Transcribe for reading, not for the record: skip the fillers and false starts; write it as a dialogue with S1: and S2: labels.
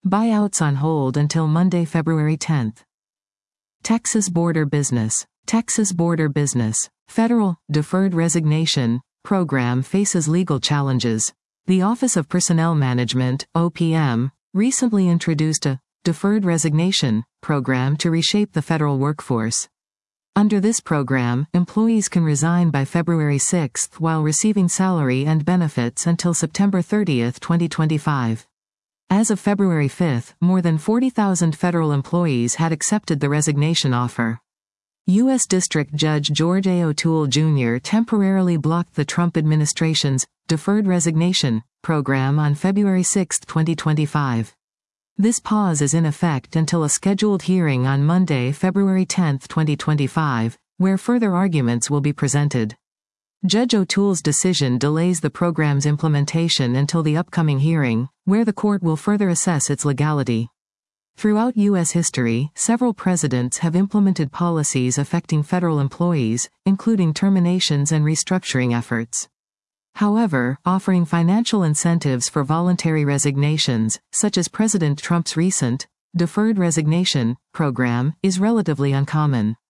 S1: Buyouts on hold until Monday, February 10. Texas Border Business. Texas Border Business. Federal Deferred Resignation Program faces legal challenges. The Office of Personnel Management, OPM, recently introduced a Deferred Resignation Program to reshape the federal workforce. Under this program, employees can resign by February 6 while receiving salary and benefits until September 30, 2025. As of February 5, more than 40,000 federal employees had accepted the resignation offer. U.S. District Judge George A. O'Toole Jr. temporarily blocked the Trump administration's Deferred Resignation Program on February 6, 2025. This pause is in effect until a scheduled hearing on Monday, February 10, 2025, where further arguments will be presented. Judge O'Toole's decision delays the program's implementation until the upcoming hearing, where the court will further assess its legality. Throughout U.S. history, several presidents have implemented policies affecting federal employees, including terminations and restructuring efforts. However, offering financial incentives for voluntary resignations, such as President Trump's recent Deferred Resignation Program, is relatively uncommon.